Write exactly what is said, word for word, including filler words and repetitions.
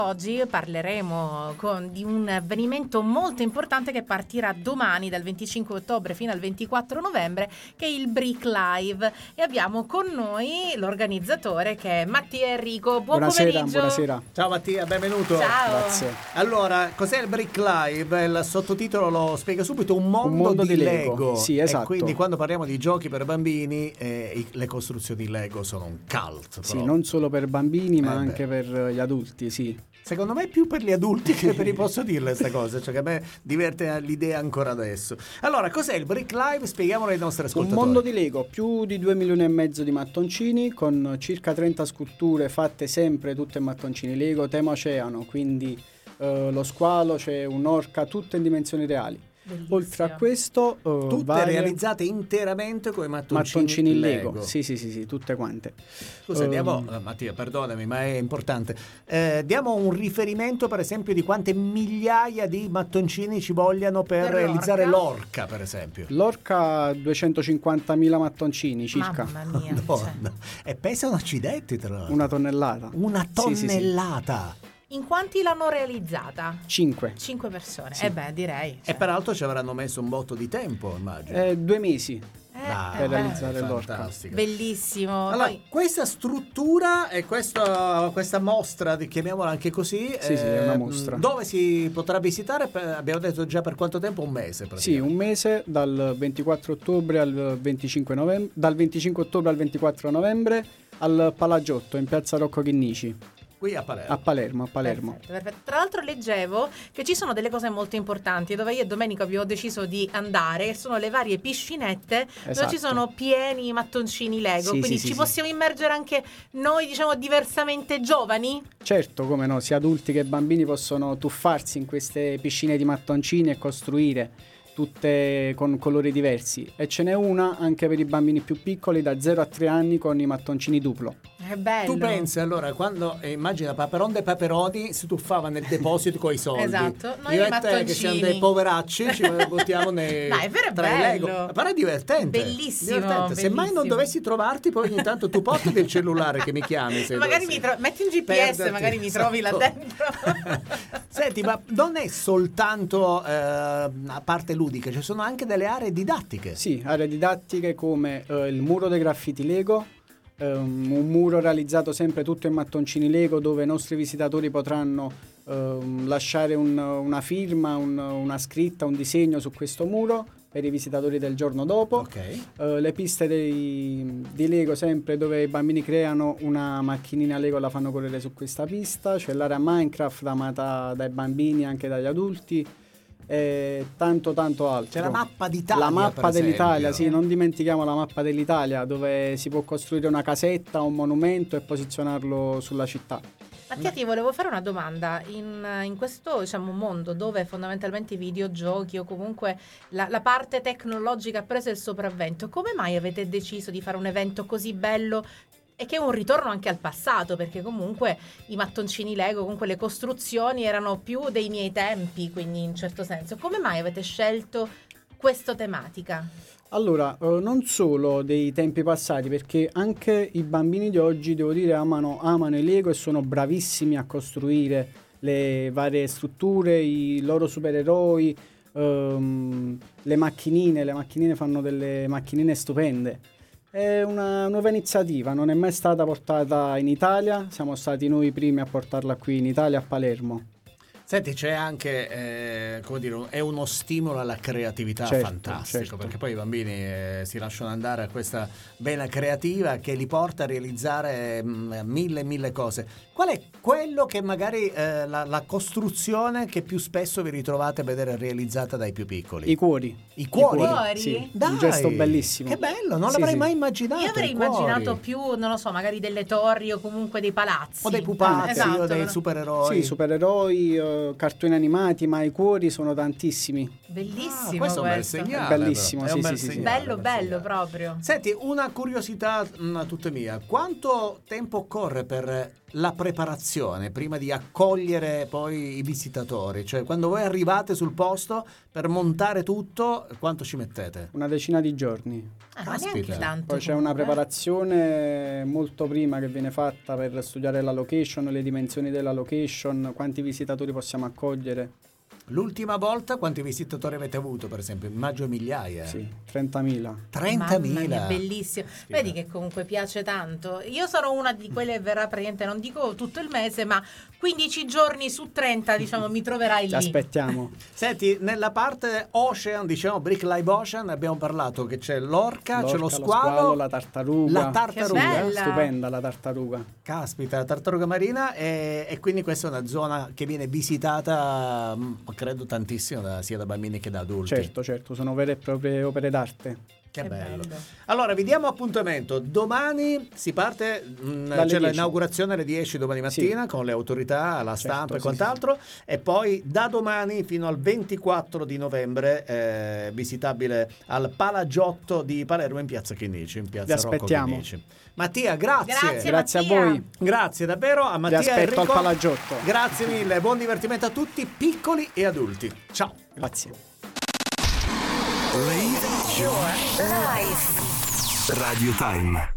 Oggi parleremo con, di un avvenimento molto importante che partirà domani dal venticinque ottobre fino al ventiquattro novembre, che è il Brick Live, e abbiamo con noi l'organizzatore che è Mattia Enrico. Buon buonasera, pomeriggio. Buonasera. Ciao Mattia, benvenuto. Ciao. Grazie. Allora, cos'è il Brick Live? Il sottotitolo lo spiega subito, un mondo, Un mondo di, di Lego. Lego. Sì, esatto. E quindi quando parliamo di giochi per bambini, eh, i- le costruzioni Lego sono un cult. Sì, proprio. non solo per bambini, ma Eh, anche beh. per gli adulti, sì. Secondo me più per gli adulti che per i posso dirle queste cose, cioè che a me diverte l'idea ancora adesso. Allora, cos'è il Brick Live? Spieghiamolo ai nostri Un ascoltatori. mondo di Lego, più di due milioni e mezzo di mattoncini, con circa trenta sculture fatte sempre tutte in mattoncini Lego, tema oceano, quindi eh, lo squalo, c'è un'orca, tutte in dimensioni reali. Bellissimo. Oltre a questo, eh, Tutte varie realizzate interamente con i mattoncini, mattoncini Lego. Lego. Sì, sì, sì, sì, tutte quante. Scusa, Ehm, diamo, eh, Mattia, perdonami, ma è importante. Eh, diamo un riferimento, per esempio, di quante migliaia di mattoncini ci vogliano per, Per realizzare l'orca? l'orca, per esempio. L'orca ha duecentocinquantamila mattoncini circa, Mamma mia. cioè. Madonna. E pesano accidenti, tra l'altro. una tonnellata. Una Sì, sì, sì. tonnellata. In quanti l'hanno realizzata? Cinque. Cinque persone. Sì. Eh beh, direi. E peraltro ci avranno messo un botto di tempo, immagino. Eh, due mesi. Eh, Dai, per eh, realizzare è l'orca. fantastico. bellissimo. Allora, Poi- questa struttura e questa, questa mostra, chiamiamola anche così, Sì, sì, è una mostra. dove si potrà visitare? Per- abbiamo detto già per quanto tempo? Un mese Sì, praticamente. un mese dal ventiquattro ottobre al venticinque novembre, dal venticinque ottobre al ventiquattro novembre al Palagiotto in piazza Rocco Chinnici Qui a Palermo. a Palermo, a Palermo. Perfetto, perfetto. Tra l'altro leggevo che ci sono delle cose molto importanti dove io e Domenico abbiamo deciso di andare, che sono le varie piscinette dove Esatto. ci sono pieni i mattoncini Lego, Sì, quindi sì, sì, ci sì. possiamo immergere anche noi, diciamo, diversamente giovani? Certo, come no, sia adulti che bambini possono tuffarsi in queste piscine di mattoncini e costruire tutte con colori diversi, e ce n'è una anche per i bambini più piccoli da zero a tre anni con i mattoncini duplo. È bello. Tu pensi allora, quando eh, immagina Paperon de Paperoni si tuffava nel deposito con i soldi. Esatto, noi Io i e te che mattoncini. siamo dei poveracci ci buttiamo nei Dai, però è tra i bello. Lego. Però è divertente. Bellissimo, Divertente. Se mai non bellissimo. dovessi trovarti, poi ogni tanto tu porti del cellulare che mi chiami. Se Magari dovessi mi tro- metti un G P S, perderti. magari mi trovi là Esatto. dentro. Senti, ma non è soltanto eh, a parte ludica, ci sono anche delle aree didattiche. Sì, aree didattiche come eh, il muro dei graffiti Lego, ehm, un muro realizzato sempre tutto in mattoncini Lego dove i nostri visitatori potranno ehm, lasciare un- una firma, un- una scritta, un disegno su questo muro per i visitatori del giorno dopo. Ok. Eh, le piste dei- di Lego sempre dove i bambini creano una macchinina Lego e la fanno correre su questa pista. C'è l'area Minecraft amata dai bambini e anche dagli adulti, e tanto tanto altro. C'è la mappa d'Italia. La mappa per dell'Italia, esempio. sì, non dimentichiamo la mappa dell'Italia dove si può costruire una casetta, un monumento e posizionarlo sulla città. Mattia, ti volevo fare una domanda. In, in questo, diciamo, mondo dove fondamentalmente i videogiochi o comunque la, la parte tecnologica ha preso il sopravvento, come mai avete deciso di fare un evento così bello e che è un ritorno anche al passato? Perché comunque i mattoncini Lego, comunque le costruzioni erano più dei miei tempi, quindi in certo senso. Come mai avete scelto questa tematica? Allora, eh, non solo dei tempi passati, perché anche i bambini di oggi, devo dire, amano, amano i Lego e sono bravissimi a costruire le varie strutture, i loro supereroi, ehm, le macchinine, le macchinine fanno delle macchinine stupende. È una nuova iniziativa, non è mai stata portata in Italia, siamo stati noi i primi a portarla qui in Italia, a Palermo. Senti, c'è anche, eh, come dire, è uno stimolo alla creatività Certo, fantastico, certo. perché poi i bambini eh, si lasciano andare a questa vena creativa che li porta a realizzare mh, mille mille cose. Qual è quello che magari eh, la, la costruzione che più spesso vi ritrovate a vedere realizzata dai più piccoli? I cuori. I cuori? I cuori? Sì, Dai, un gesto bellissimo. Che bello, non Sì, l'avrei sì. mai immaginato. Io avrei i cuori. immaginato più, non lo so, magari delle torri o comunque dei palazzi. O dei pupazzi Esatto, o dei no? supereroi. Sì, supereroi, eh, cartoni animati, ma i cuori sono tantissimi. Bellissimo Ah, questo è un bel questo. segnale. È bellissimo, però. È sì, un bel sì, sì, sì. segnale, Bello, un bel bello segnale. proprio. Senti, una curiosità mh, tutta mia. Quanto tempo occorre per la preparazione prima di accogliere poi i visitatori? Cioè, quando voi arrivate sul posto per montare tutto, quanto ci mettete? Una decina di giorni. Ah, ma neanche tanto. Poi c'è una preparazione molto prima che viene fatta per studiare la location, le dimensioni della location, quanti visitatori possiamo accogliere. L'ultima volta quanti visitatori avete avuto, per esempio? Immagino migliaia. Sì, trentamila. trentamila. Mamma mia, bellissimo. Sì, vedi che comunque piace tanto. Io sono una di quelle che verrà praticamente, non dico tutto il mese, ma quindici giorni su trenta, diciamo, mi troverai lì. Ti aspettiamo. Senti, nella parte Ocean, diciamo Brick Live Ocean, abbiamo parlato che c'è l'orca, L'orca, c'è lo lo squalo, squalo, la tartaruga. La tartaruga. Che bella. Stupenda la tartaruga. Caspita, la tartaruga marina e, e quindi questa è una zona che viene visitata, mh, credo tantissimo, da, sia da bambini che da adulti. Certo, certo, sono vere e proprie opere d'arte. Che, Che bello. bello. Allora, vi diamo appuntamento. Domani si parte, mh, c'è dieci. l'inaugurazione alle dieci domani mattina, Sì. con le autorità, la Certo, stampa e sì, quant'altro. E poi da domani fino al ventiquattro di novembre è visitabile al Palagiotto di Palermo in piazza Chinnici, in piazza Vi Rocco aspettiamo. Chinnici. Mattia, grazie. Grazie, Grazie a Mattia. voi. Grazie davvero a Vi Mattia aspetto Enrico. al Palagiotto. Grazie mille, buon divertimento a tutti, piccoli e adulti. Ciao. Grazie. Radio Time.